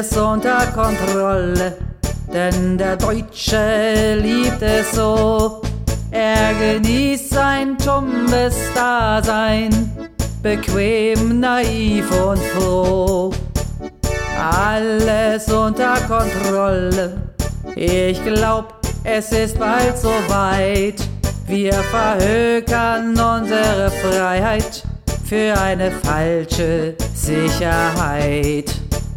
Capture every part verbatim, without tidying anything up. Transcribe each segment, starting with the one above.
alles unter Kontrolle, denn der Deutsche liebt es so. Er genießt sein tummes Dasein, bequem, naiv und froh. Alles unter Kontrolle, ich glaub, es ist bald soweit. Wir verhökern unsere Freiheit für eine falsche Sicherheit.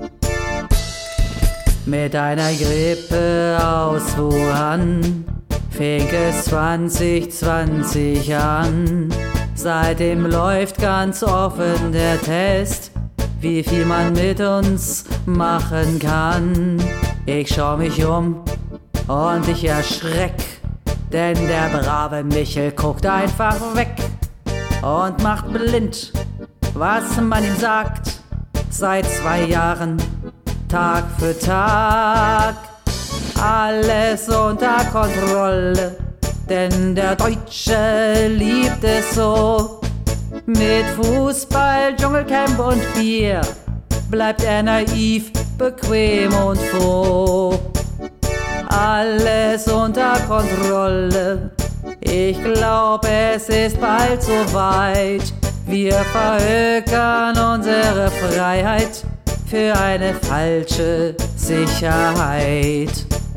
Mit einer Grippe aus Wuhan fing es zwanzig zwanzig an. Seitdem läuft ganz offen der Test, wie viel man mit uns machen kann. Ich schau mich um und ich erschreck, denn der brave Michel guckt einfach weg und macht blind, was man ihm sagt, seit zwei Jahren, Tag für Tag. Alles unter Kontrolle, denn der Deutsche liebt es so. Mit Fußball, Dschungelcamp und Bier bleibt er naiv, bequem und froh. Alles unter Kontrolle, ich glaub, es ist bald soweit. Wir verhökern unsere Freiheit für eine falsche Sicherheit.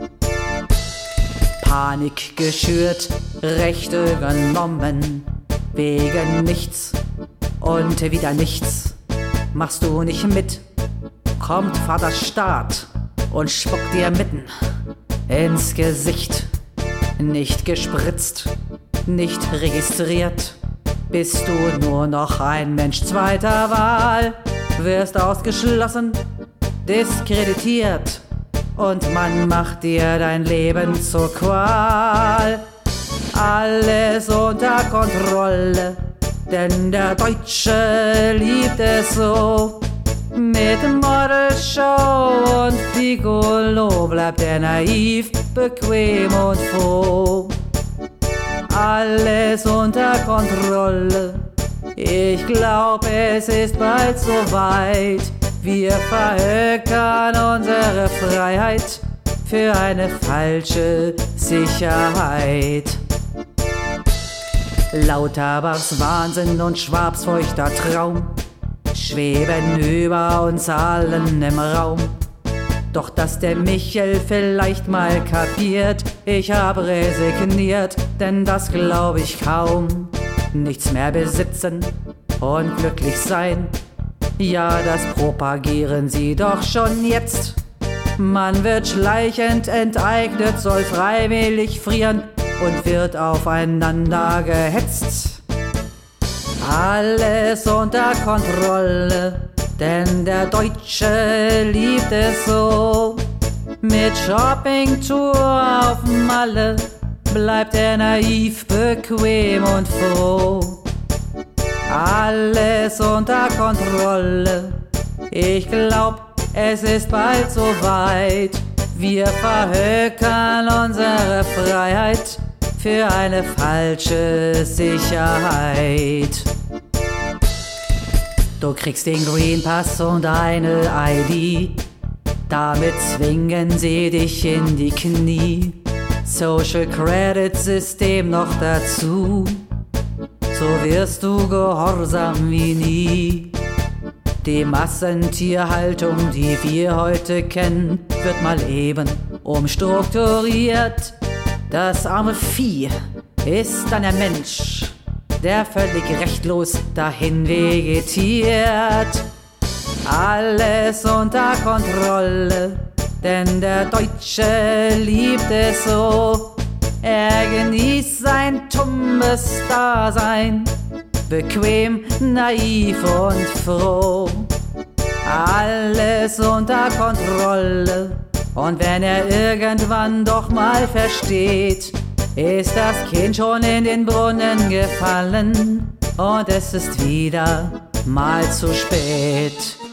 Panik geschürt, Rechte übernommen, wegen nichts und wieder nichts. Machst du nicht mit, kommt Vater Staat und spuckt dir mitten ins Gesicht. Nicht gespritzt, nicht registriert, bist du nur noch ein Mensch zweiter Wahl. Wirst ausgeschlossen, diskreditiert und man macht dir dein Leben zur Qual. Alles unter Kontrolle, denn der Deutsche liebt es so. Mit Modelshow und Piccolo bleibt er naiv, bequem und froh. Alles unter Kontrolle, ich glaub, es ist bald soweit. Wir verhökern unsere Freiheit für eine falsche Sicherheit. Lauterbachs Wahnsinn und Schwabs feuchter Traum schweben über uns allen im Raum. Doch dass der Michel vielleicht mal kapiert, ich hab resigniert, denn das glaub ich kaum. Nichts mehr besitzen und glücklich sein, ja, das propagieren sie doch schon jetzt. Man wird schleichend enteignet, soll freiwillig frieren und wird aufeinander gehetzt. Alles unter Kontrolle, denn der Deutsche liebt es so. Mit Shoppingtour auf Malle bleibt er naiv, bequem und froh. Alles unter Kontrolle, ich glaub, es ist bald soweit. Wir verhökern unsere Freiheit für eine falsche Sicherheit. Du kriegst den Green Pass und eine I D, damit zwingen sie dich in die Knie. Social Credit System noch dazu, so wirst du gehorsam wie nie. Die Massentierhaltung, die wir heute kennen, wird mal eben umstrukturiert. Das arme Vieh ist dann der Mensch, der völlig rechtlos dahin vegetiert. Alles unter Kontrolle, denn der Deutsche liebt es so. Er genießt sein tummes Dasein, bequem, naiv und froh. Alles unter Kontrolle, und wenn er irgendwann doch mal versteht, ist das Kind schon in den Brunnen gefallen und es ist wieder mal zu spät.